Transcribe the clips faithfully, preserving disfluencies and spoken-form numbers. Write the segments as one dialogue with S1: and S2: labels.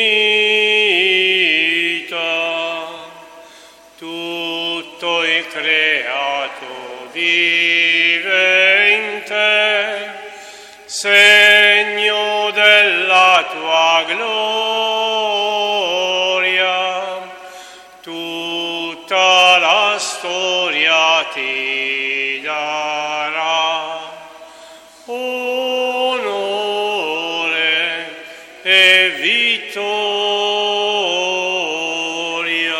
S1: tutto il creato vive in te, segno della tua gloria, tutta la storia ti darà onore e vittoria.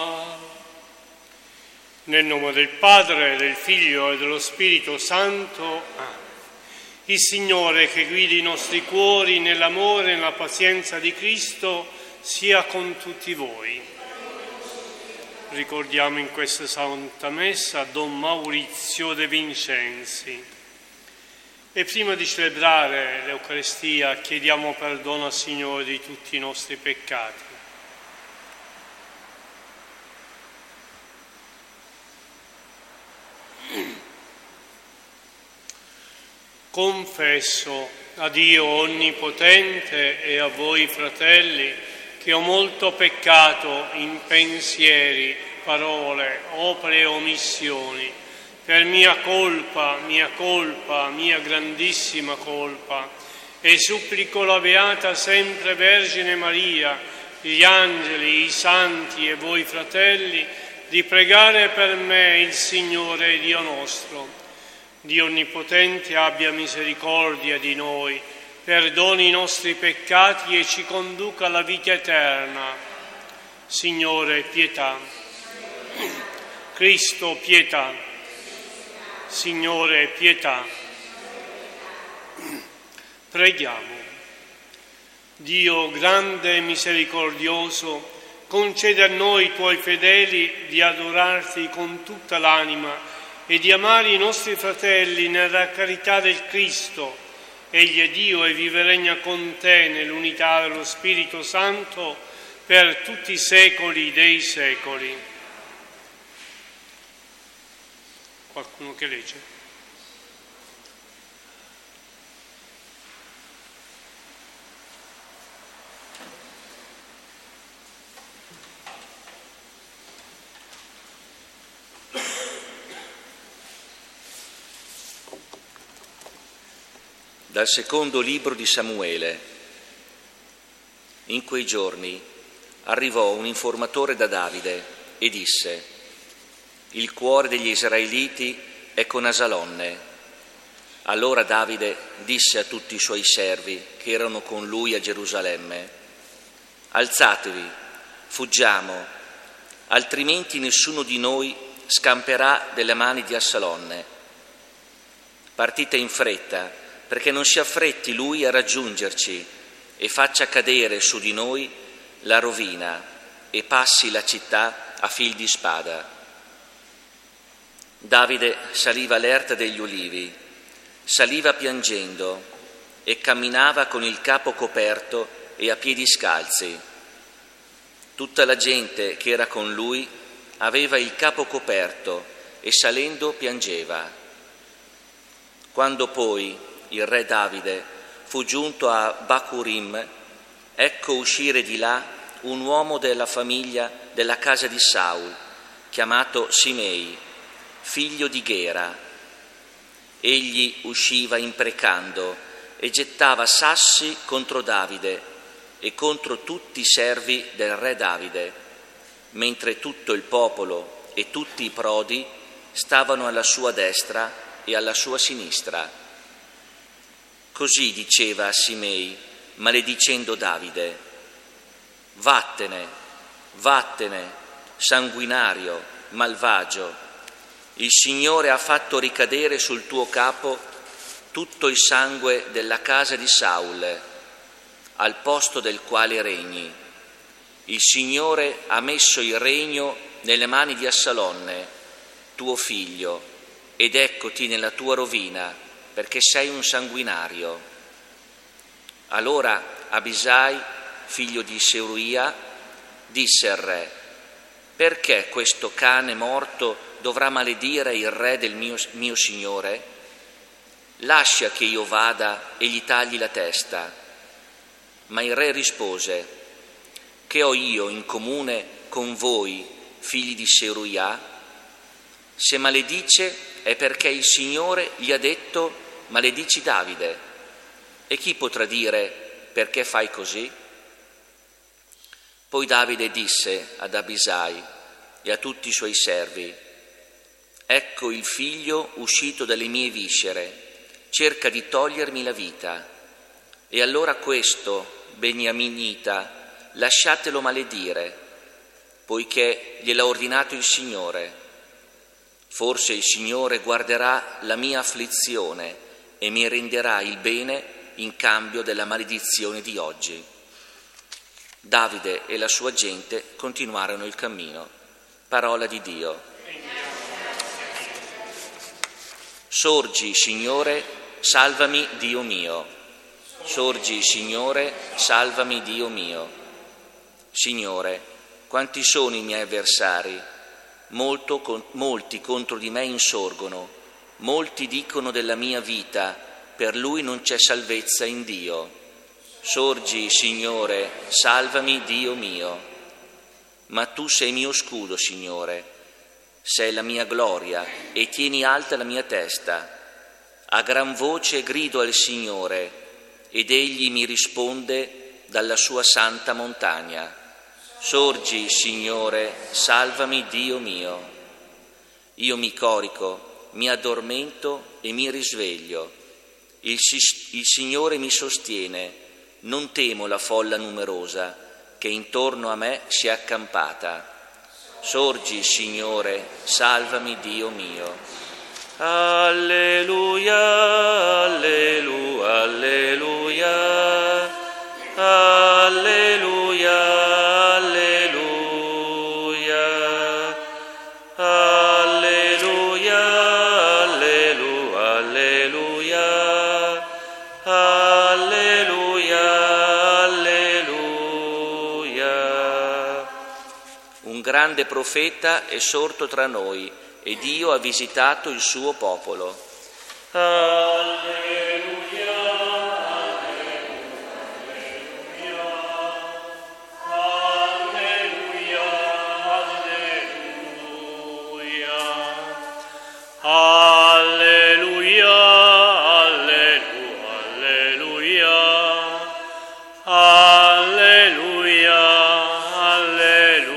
S1: Nel nome del Padre, del Figlio e dello Spirito Santo. Amen. Il Signore, che guidi i nostri cuori nell'amore e nella pazienza di Cristo, sia con tutti voi. Ricordiamo in questa Santa Messa Don Maurizio De Vincenzi. E prima di celebrare l'Eucaristia chiediamo perdono al Signore di tutti i nostri peccati. Confesso a Dio Onnipotente e a voi, fratelli, che ho molto peccato in pensieri, parole, opere e omissioni, per mia colpa, mia colpa, mia grandissima colpa, e supplico la Beata sempre Vergine Maria, gli angeli, i santi e voi, fratelli, di pregare per me il Signore Dio nostro. Dio Onnipotente abbia misericordia di noi, perdoni i nostri peccati e ci conduca alla vita eterna. Signore, pietà. Cristo, pietà. Signore, pietà. Preghiamo. Dio grande e misericordioso, concede a noi, tuoi fedeli, di adorarti con tutta l'anima e di amare i nostri fratelli nella carità del Cristo. Egli è Dio e vive e regna con te nell'unità dello Spirito Santo per tutti i secoli dei secoli. Qualcuno che legge?
S2: Dal secondo libro di Samuele. In quei giorni arrivò un informatore da Davide e disse: il cuore degli israeliti è con Asalonne. Allora Davide disse a tutti i suoi servi che erano con lui a Gerusalemme: alzatevi, fuggiamo, altrimenti nessuno di noi scamperà delle mani di Asalonne. Partite in fretta, perché non si affretti lui a raggiungerci e faccia cadere su di noi la rovina e passi la città a fil di spada. Davide saliva all'erta degli ulivi, saliva piangendo e camminava con il capo coperto e a piedi scalzi. Tutta la gente che era con lui aveva il capo coperto e salendo piangeva. Quando poi il re Davide fu giunto a Bacurim, ecco uscire di là un uomo della famiglia della casa di Saul, chiamato Simei, figlio di Gera. Egli usciva imprecando e gettava sassi contro Davide e contro tutti i servi del re Davide, mentre tutto il popolo e tutti i prodi stavano alla sua destra e alla sua sinistra. Così diceva a Simei, maledicendo Davide: vattene, vattene, sanguinario, malvagio. Il Signore ha fatto ricadere sul tuo capo tutto il sangue della casa di Saul, al posto del quale regni. Il Signore ha messo il regno nelle mani di Assalonne, tuo figlio, ed eccoti nella tua rovina, perché sei un sanguinario. Allora Abisai, figlio di Seruia, disse al re: perché questo cane morto dovrà maledire il re del mio, mio signore? Lascia che io vada e gli tagli la testa. Ma il re rispose: Che ho io in comune con voi, figli di Seruia? Se maledice è perché il Signore gli ha detto: maledici Davide. E chi potrà dire: perché fai così? Poi Davide disse ad Abisai e a tutti i suoi servi: ecco il figlio uscito dalle mie viscere, cerca di togliermi la vita. E allora questo beniaminita lasciatelo maledire, poiché gliel'ha ordinato il Signore. Forse il Signore guarderà la mia afflizione e mi renderà il bene in cambio della maledizione di oggi. Davide e la sua gente continuarono il cammino. Parola di Dio. Sorgi, Signore, salvami, Dio mio. Sorgi, Signore, salvami, Dio mio. Signore, quanti sono i miei avversari? Molto, con, molti contro di me insorgono, molti dicono della mia vita: per lui non c'è salvezza in Dio. Sorgi, Signore, salvami, Dio mio. Ma tu sei mio scudo, Signore, sei la mia gloria e tieni alta la mia testa. A gran voce grido al Signore ed egli mi risponde dalla sua santa montagna. Sorgi, Signore, salvami, Dio mio. Io mi corico, mi addormento e mi risveglio. Il, il Signore mi sostiene, non temo la folla numerosa che intorno a me si è accampata. Sorgi, Signore, salvami, Dio mio. Alleluia, alleluia, alleluia, alleluia. Grande profeta è sorto tra noi e Dio ha visitato il suo popolo. Alleluia, alleluia, alleluia, alleluia, alleluia, alleluia, alleluia, alleluia.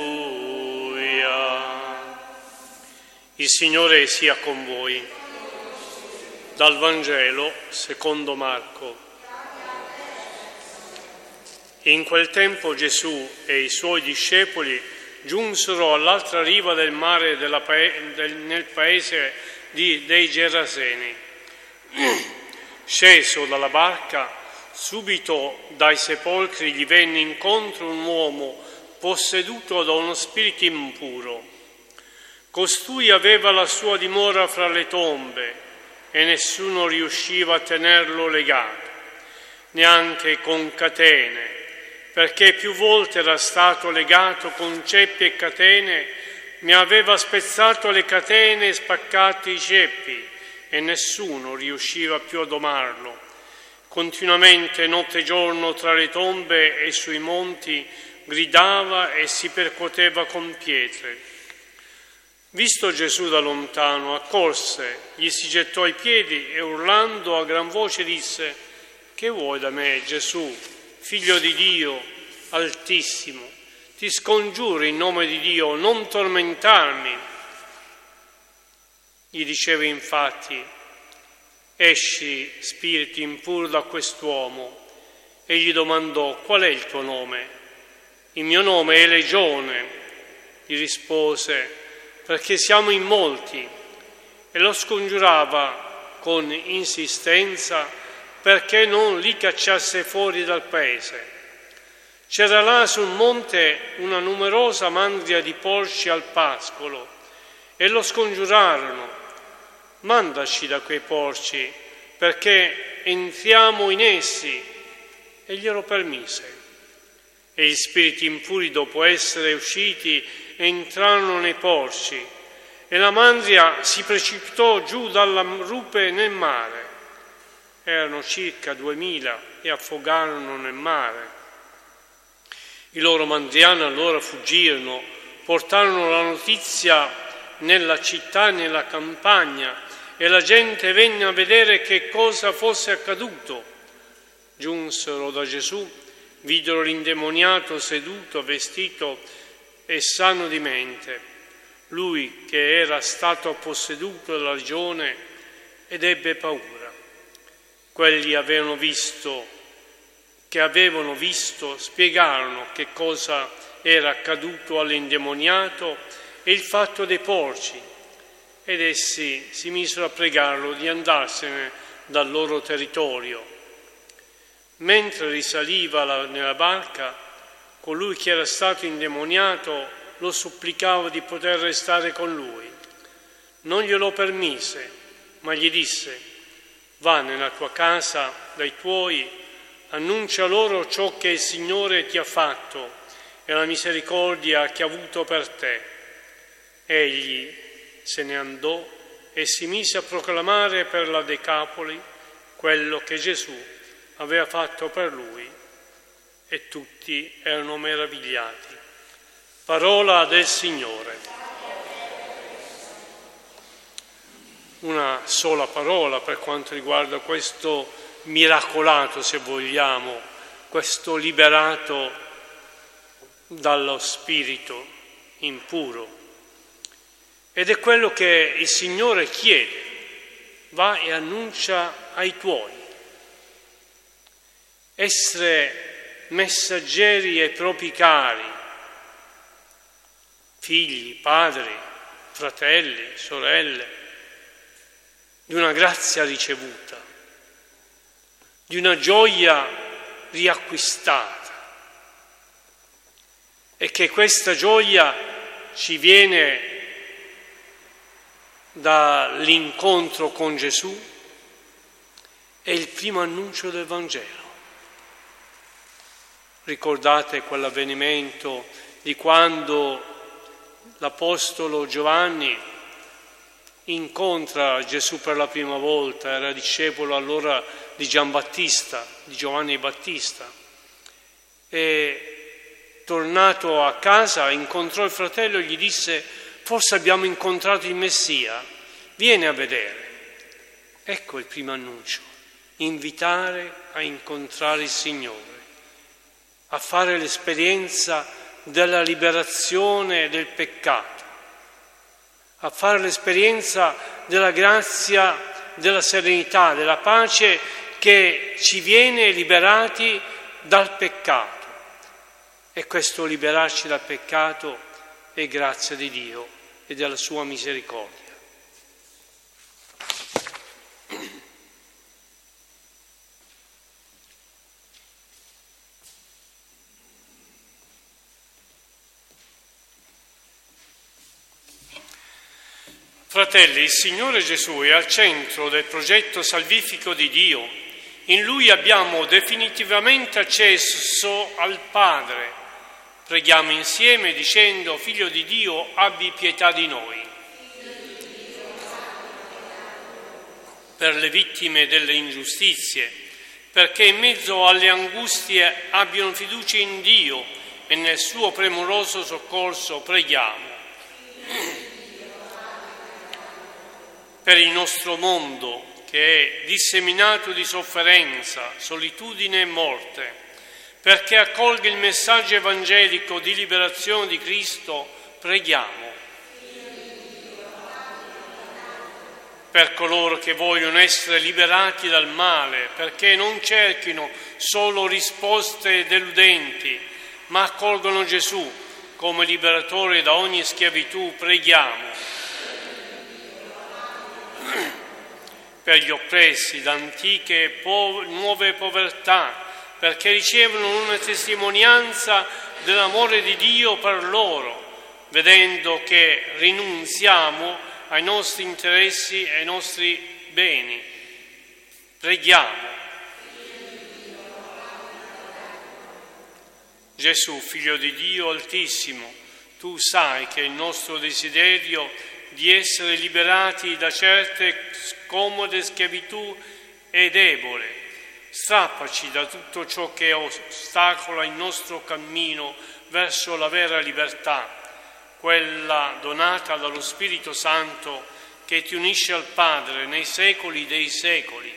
S2: Il Signore sia con voi. Dal Vangelo secondo Marco. In quel tempo Gesù e i suoi discepoli giunsero all'altra riva del mare della pae- del, nel paese di, dei Geraseni. Sceso dalla barca, subito dai sepolcri gli venne incontro un uomo posseduto da uno spirito impuro. Costui aveva la sua dimora fra le tombe e nessuno riusciva a tenerlo legato, neanche con catene, perché più volte era stato legato con ceppi e catene, mi aveva spezzato le catene e spaccati i ceppi e nessuno riusciva più a domarlo. Continuamente notte e giorno tra le tombe e sui monti gridava e si percuoteva con pietre. Visto Gesù da lontano, accorse, gli si gettò ai piedi e urlando a gran voce disse: «Che vuoi da me, Gesù, figlio di Dio Altissimo? Ti scongiuro in nome di Dio, non tormentarmi». Gli diceva infatti: «Esci, spirito impuro, da quest'uomo». E gli domandò: «Qual è il tuo nome?» «Il mio nome è Legione», gli rispose, «perché siamo in molti», e lo scongiurava con insistenza perché non li cacciasse fuori dal paese. C'era là sul monte una numerosa mandria di porci al pascolo e lo scongiurarono: «Mandaci da quei porci perché entriamo in essi», e glielo permise. E gli spiriti impuri, dopo essere usciti, entrarono nei porci e la mandria si precipitò giù dalla rupe nel mare. Erano circa duemila e affogarono nel mare.
S1: I loro mandiani allora fuggirono, portarono la notizia nella città e nella campagna, e la gente venne a vedere che cosa fosse accaduto. Giunsero da Gesù, videro l'indemoniato seduto, vestito e sano di mente, lui che era stato posseduto dalla legione, ed ebbe paura. Quelli avevano visto, che avevano visto, spiegarono che cosa era accaduto all'indemoniato e il fatto dei porci, ed essi si misero a pregarlo di andarsene dal loro territorio. Mentre risaliva la, nella barca, colui che era stato indemoniato lo supplicava di poter restare con lui. Non glielo permise, ma gli disse: va nella tua casa dai tuoi, annuncia loro ciò che il Signore ti ha fatto e la misericordia che ha avuto per te. Egli se ne andò e si mise a proclamare per la Decapoli quello che Gesù aveva fatto per lui, e tutti erano meravigliati. Parola del Signore. Una sola parola per quanto riguarda questo miracolato, se vogliamo, questo liberato dallo spirito impuro. Ed è quello che il Signore chiede: va e annuncia ai tuoi. Essere messaggeri ai propri cari, figli, padri, fratelli, sorelle, di una grazia ricevuta, di una gioia riacquistata, e che questa gioia ci viene dall'incontro con Gesù, è il primo annuncio del Vangelo. Ricordate quell'avvenimento di quando l'Apostolo Giovanni incontra Gesù per la prima volta, era discepolo allora di Giambattista, di Giovanni Battista, e tornato a casa incontrò il fratello e gli disse: forse abbiamo incontrato il Messia, vieni a vedere. Ecco il primo annuncio: invitare a incontrare il Signore, a fare l'esperienza della liberazione del peccato, a fare l'esperienza della grazia, della serenità, della pace che ci viene liberati dal peccato. E questo liberarci dal peccato è grazia di Dio e della sua misericordia. Fratelli, il Signore Gesù è al centro del progetto salvifico di Dio. In Lui abbiamo definitivamente accesso al Padre. Preghiamo insieme dicendo: Figlio di Dio, abbi pietà di noi. Per le vittime delle ingiustizie, perché in mezzo alle angustie abbiano fiducia in Dio e nel suo premuroso soccorso preghiamo. Per il nostro mondo, che è disseminato di sofferenza, solitudine e morte, perché accolga il messaggio evangelico di liberazione di Cristo, preghiamo. Per coloro che vogliono essere liberati dal male, perché non cerchino solo risposte deludenti, ma accolgono Gesù come liberatore da ogni schiavitù, preghiamo. Per gli oppressi da antiche e po- nuove povertà, perché ricevono una testimonianza dell'amore di Dio per loro, vedendo che rinunziamo ai nostri interessi e ai nostri beni. Preghiamo. Gesù, Figlio di Dio Altissimo, tu sai che il nostro desiderio di essere liberati da certe scomode schiavitù è debole. Strappaci da tutto ciò che ostacola il nostro cammino verso la vera libertà, quella donata dallo Spirito Santo che ti unisce al Padre nei secoli dei secoli.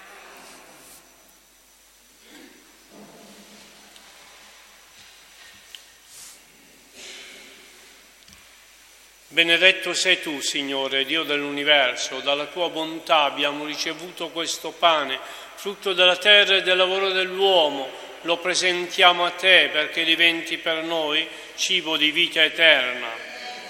S1: Benedetto sei tu, Signore, Dio dell'universo, dalla tua bontà abbiamo ricevuto questo pane, frutto della terra e del lavoro dell'uomo. Lo presentiamo a te perché diventi per noi cibo di vita eterna.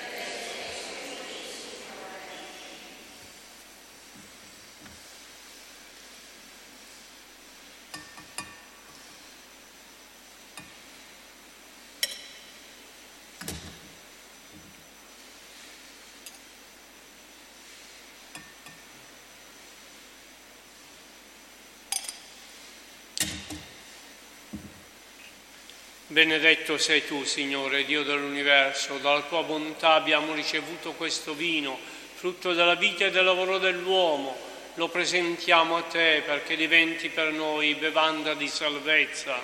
S1: Benedetto sei tu, Signore, Dio dell'universo, dalla tua bontà abbiamo ricevuto questo vino, frutto della vita e del lavoro dell'uomo. Lo presentiamo a te perché diventi per noi bevanda di salvezza.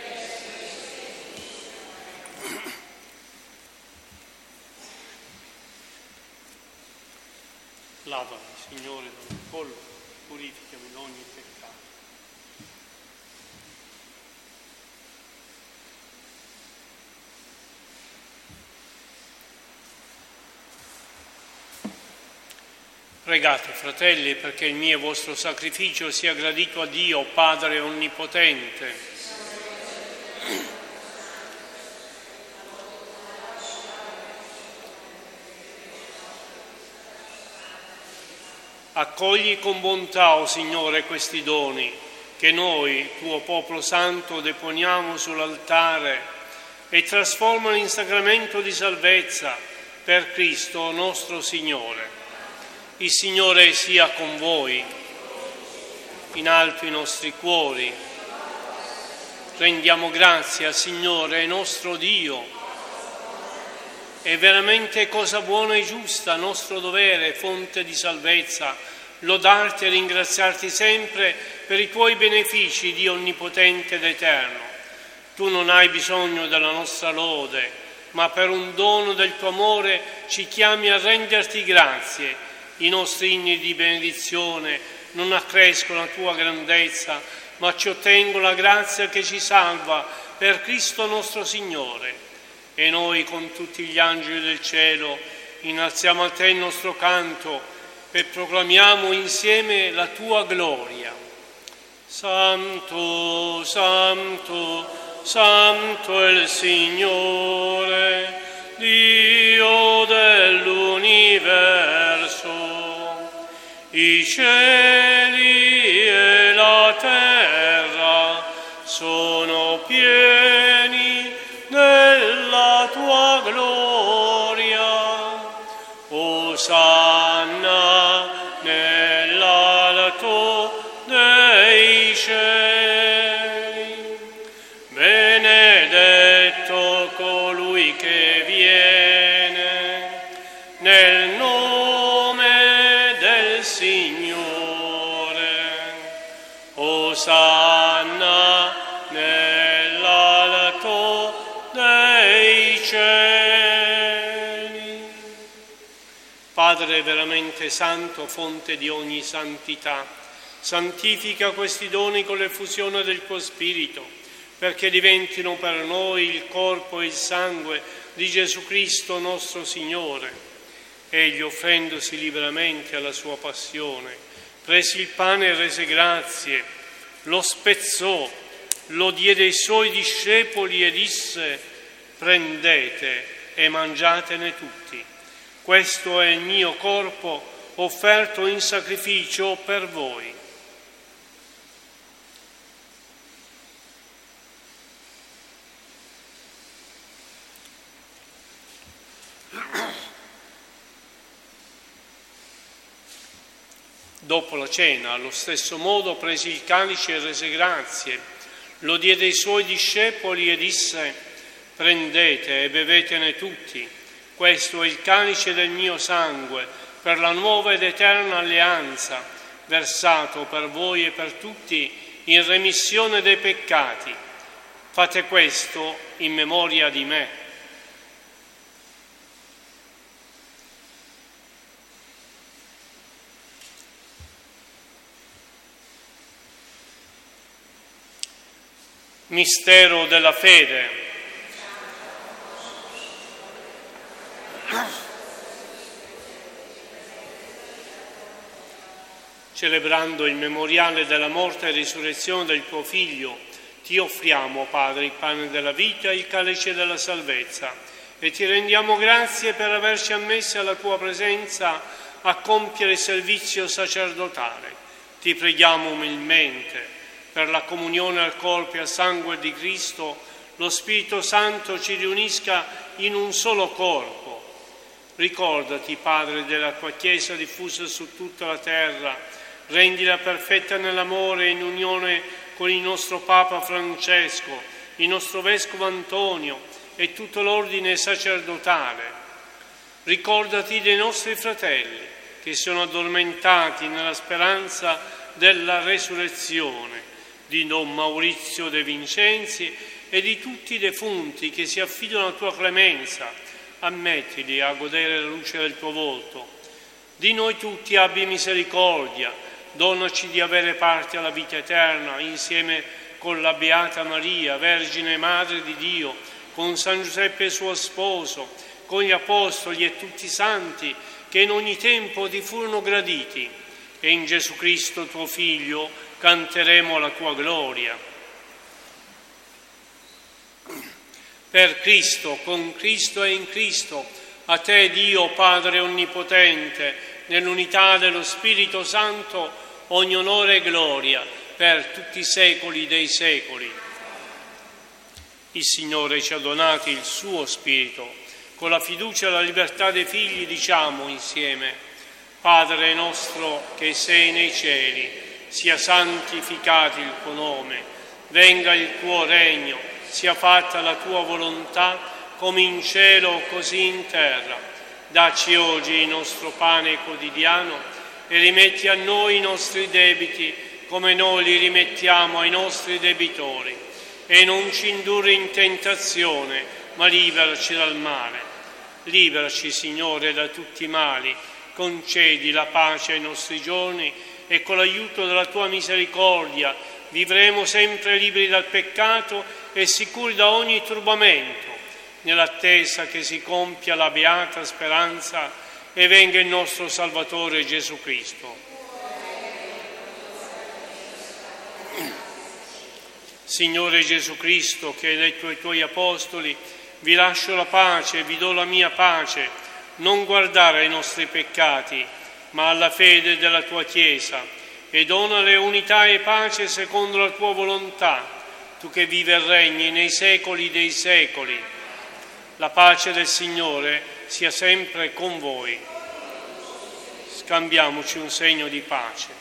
S1: Lavami, Signore, dal pollo, purificami da ogni peccato. Pregate, fratelli, perché il mio e vostro sacrificio sia gradito a Dio, Padre Onnipotente. Accogli con bontà, o Signore, questi doni che noi, tuo popolo santo, deponiamo sull'altare e trasformano in sacramento di salvezza per Cristo nostro Signore. Il Signore sia con voi, in alto i nostri cuori. Rendiamo grazie al Signore nostro Dio. È veramente cosa buona e giusta, nostro dovere, fonte di salvezza, lodarti e ringraziarti sempre per i tuoi benefici, Dio onnipotente ed eterno. Tu non hai bisogno della nostra lode, ma per un dono del tuo amore ci chiami a renderti grazie. I nostri inni di benedizione non accrescono la tua grandezza, ma ci ottengono la grazia che ci salva per Cristo nostro Signore. E noi con tutti gli angeli del cielo innalziamo a te il nostro canto e proclamiamo insieme la tua gloria. Santo, Santo, Santo è il Signore, Dio dell'universo. I cieli e la terra sono pieni della tua gloria. Osanna nell'alto dei cieli. Benedetto colui che viene nel nome del Signore. Osanna nell'alto dei cieli. Padre veramente santo, fonte di ogni santità, santifica questi doni con l'effusione del tuo Spirito, perché diventino per noi il corpo e il sangue di Gesù Cristo nostro Signore. Egli, offrendosi liberamente alla sua passione, prese il pane e rese grazie, lo spezzò, lo diede ai suoi discepoli e disse: prendete e mangiatene tutti. Questo è il mio corpo offerto in sacrificio per voi. Dopo la cena, allo stesso modo, prese il calice e rese grazie, lo diede ai suoi discepoli e disse: prendete e bevetene tutti. Questo è il calice del mio sangue, per la nuova ed eterna alleanza, versato per voi e per tutti in remissione dei peccati. Fate questo in memoria di me. Mistero della fede. Celebrando il memoriale della morte e risurrezione del tuo Figlio, ti offriamo, Padre, il pane della vita e il calice della salvezza, e ti rendiamo grazie per averci ammessi alla tua presenza a compiere il servizio sacerdotale. Ti preghiamo umilmente per la comunione al corpo e al sangue di Cristo, lo Spirito Santo ci riunisca in un solo corpo. Ricordati, Padre, della tua Chiesa diffusa su tutta la terra, rendila perfetta nell'amore e in unione con il nostro Papa Francesco, il nostro Vescovo Antonio e tutto l'ordine sacerdotale. Ricordati dei nostri fratelli che sono addormentati nella speranza della resurrezione, di Don Maurizio De Vincenzi e di tutti i defunti che si affidano alla tua clemenza. Ammettili a godere la luce del tuo volto. Di noi tutti abbi misericordia. Donaci di avere parte alla vita eterna, insieme con la Beata Maria, Vergine Madre di Dio, con San Giuseppe suo sposo, con gli Apostoli e tutti i santi che in ogni tempo ti furono graditi. E in Gesù Cristo, tuo Figlio, canteremo la tua gloria. Per Cristo, con Cristo e in Cristo, a te Dio Padre Onnipotente, nell'unità dello Spirito Santo, ogni onore e gloria per tutti i secoli dei secoli. Il Signore ci ha donato il suo Spirito. Con la fiducia e la libertà dei figli diciamo insieme: Padre nostro che sei nei cieli, sia santificato il tuo nome, venga il tuo regno, sia fatta la tua volontà, come in cielo così in terra. Dacci oggi il nostro pane quotidiano e rimetti a noi i nostri debiti come noi li rimettiamo ai nostri debitori. E non ci indurre in tentazione, ma liberaci dal male. Liberaci, Signore, da tutti i mali, concedi la pace ai nostri giorni e con l'aiuto della tua misericordia vivremo sempre liberi dal peccato e sicuri da ogni turbamento, nell'attesa che si compia la beata speranza e venga il nostro Salvatore Gesù Cristo. Signore Gesù Cristo, che hai detto ai tuoi apostoli: vi lascio la pace, vi do la mia pace, non guardare ai nostri peccati, ma alla fede della tua Chiesa, e donale unità e pace secondo la tua volontà, tu che vivi e regni nei secoli dei secoli. La pace del Signore sia sempre con voi. Scambiamoci un segno di pace.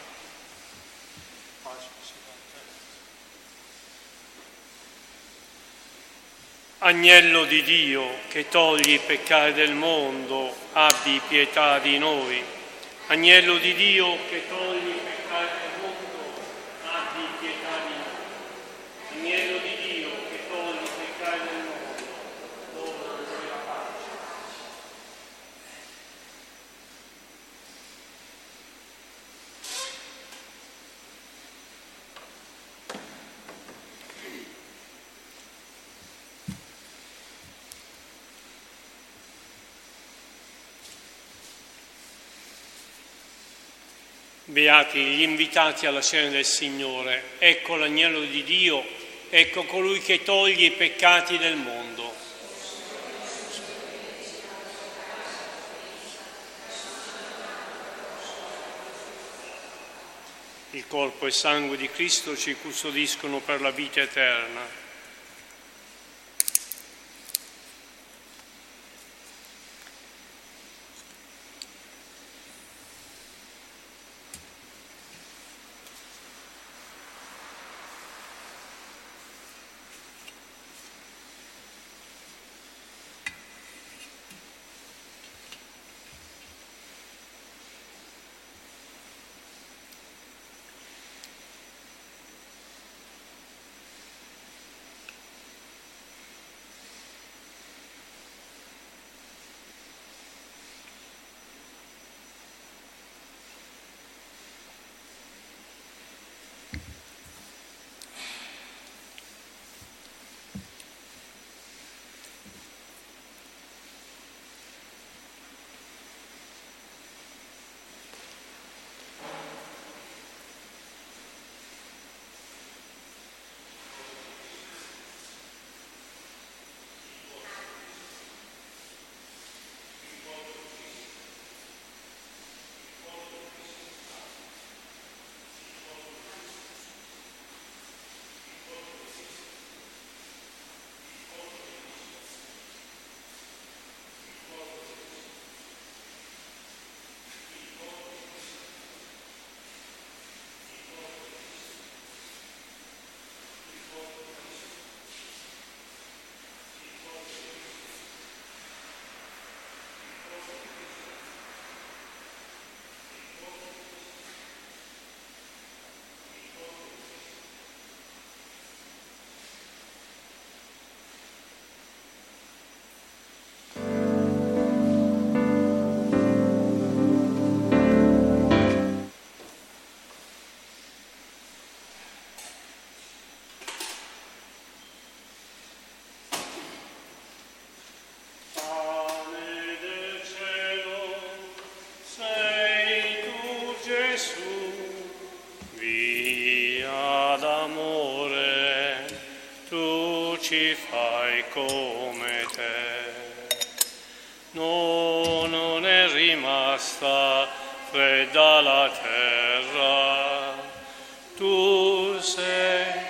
S1: Agnello di Dio, che togli i peccati del mondo, abbi pietà di noi. Agnello di Dio, che togli i peccati del mondo, abbi pietà di noi. Agnello di Dio, che togli i peccati del mondo, dona noi la pace. Beati gli invitati alla cena del Signore, ecco l'agnello di Dio, ecco colui che toglie i peccati del mondo. Il corpo e il sangue di Cristo ci custodiscono per la vita eterna. ci fai come te. No, non è rimasta fredda la terra, tu sei.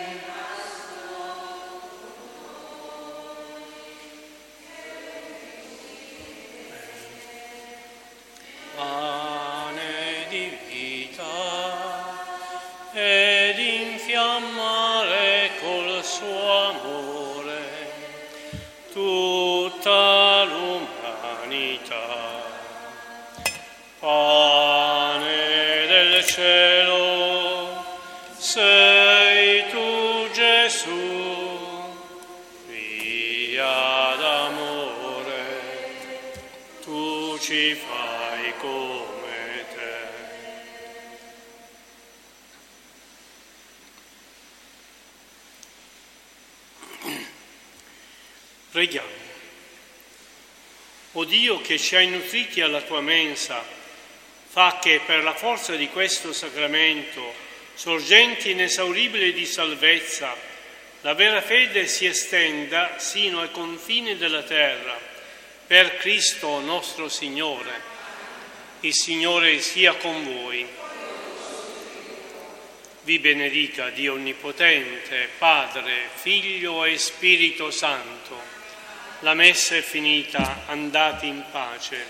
S1: Pane di vita ed infiammare col suo amore tutta l'umanità. Pane del cielo, sei tu Gesù, via d'amore, tu ci fai come te. Preghiamo. O Dio che ci hai nutriti alla tua mensa, fa che per la forza di questo sacramento, sorgente inesauribile di salvezza, la vera fede si estenda sino ai confini della terra, per Cristo nostro Signore. Il Signore sia con voi. Vi benedica Dio Onnipotente, Padre, Figlio e Spirito Santo. La messa è finita, andate in pace.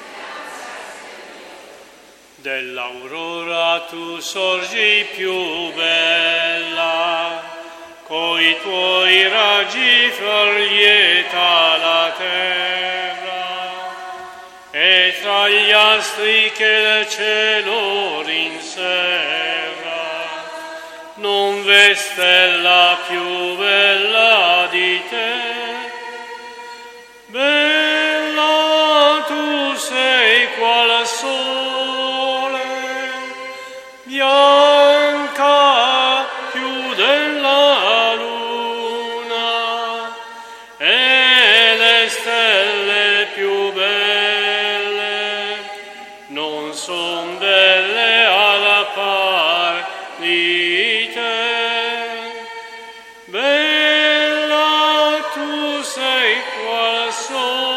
S1: Dell'aurora tu sorgi più bella, coi tuoi raggi far lieta la terra, e tra gli astri che il cielo rinserra, non v'è stella più bella di te. Bella tu sei qual sole, bianca più della luna, e le stelle più belle non son belle alla par di te. Bella tu sei qual sole,